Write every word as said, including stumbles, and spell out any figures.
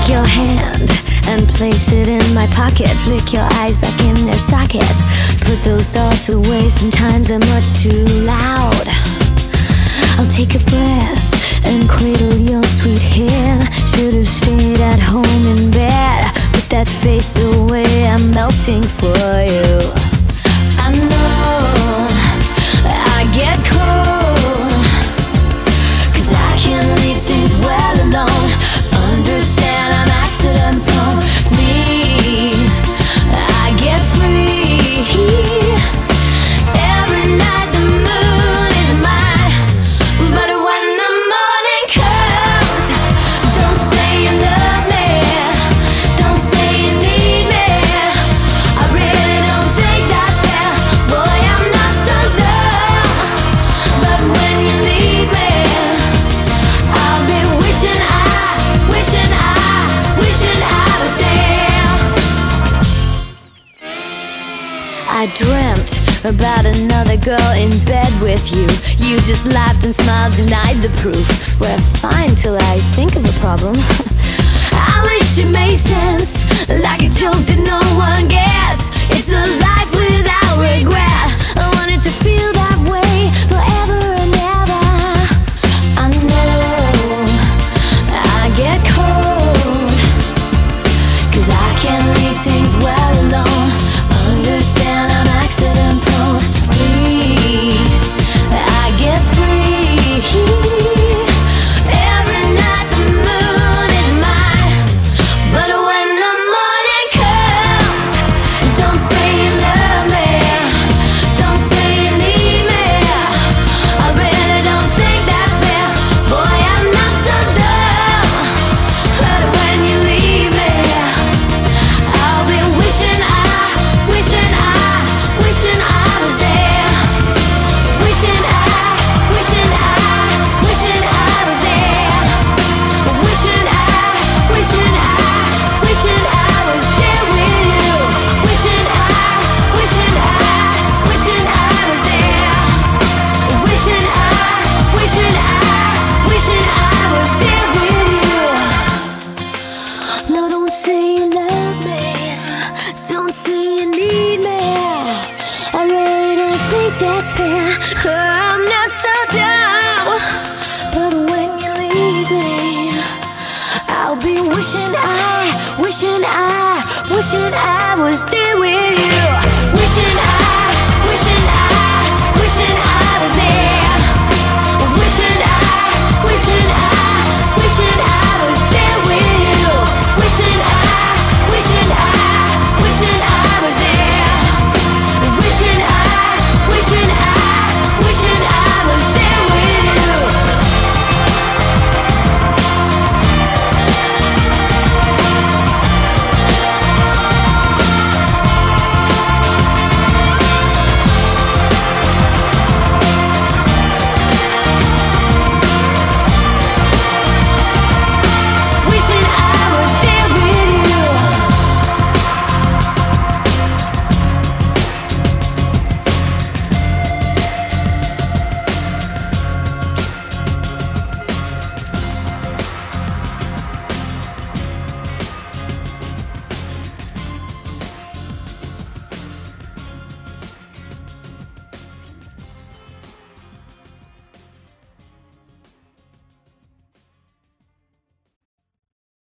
Take your hand and place it in my pocket. Flick your eyes back in their sockets. Put those thoughts away, sometimes they're much too loud. I'll take a breath and cradle your sweet hand. Should've stayed at home in bed. Put that face away, I'm melting for you. I know I get cold, 'cause I can't leave things well alone. Understand I'm accident prone. Me, I get free. Every night the moon is mine, but when the morning comes, don't say you love me, don't say you need me. I really don't think that's fair. Boy, I'm not so dumb, but when you leave me, I'll be wishing I, wishing I, wishing I was there. I dreamt about another girl in bed with you. You just laughed and smiled, denied the proof. We're fine till I think of a problem. I wish it made sense, like a joke that no one gets. It's a life without regret. I wanted to feel that way forever and ever. I know I get cold, 'cause I can't leave things well alone. Understand I'm accident prone. Me, I get free. Every night the moon is mine, but when the morning comes, don't say you love me, don't say you need me. I really don't think that's fair. Boy, I'm not so dumb, but when you leave me, I'll be wishing I, wishing I, wishing I was there. Wishing I, wishing I, wishing I was there. Wishing I, wishing I, wishing I was there with you. Wishing I, wishing I, wishing I was there. Wishing I, wishing I, wishing I was there with you. No, don't say you love me, don't say you need me. I really don't think that's fair. I'm not so dumb, but when you leave me, I'll be wishing I, wishing I, wishing I was there with you.